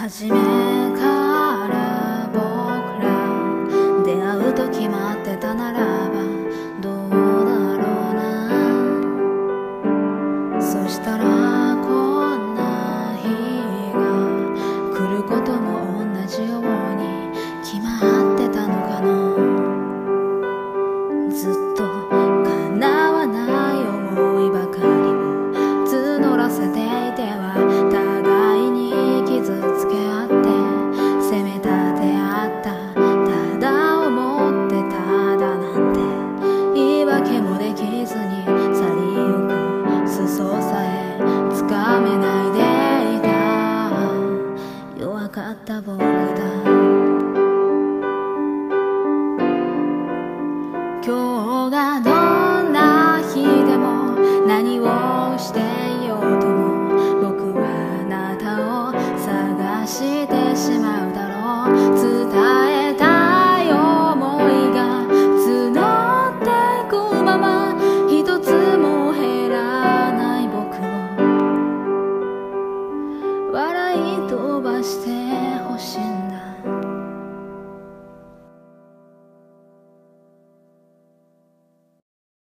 初めから僕ら出会うと決まってたならばどうだろうな。そしたらこんな日が来ることも同じように決まってたのかな。ずっと叶わない思いばかりを募らせていては互いに傷つけ合って責め立て合った。ただ思ってただなんて言い訳もできずに去りゆく裾さえつかめないでいた弱かった僕だ。今日がどんな日でも何をしていようとも僕はあなたを探してしまうだろう。伝えたい想いが募ってくまま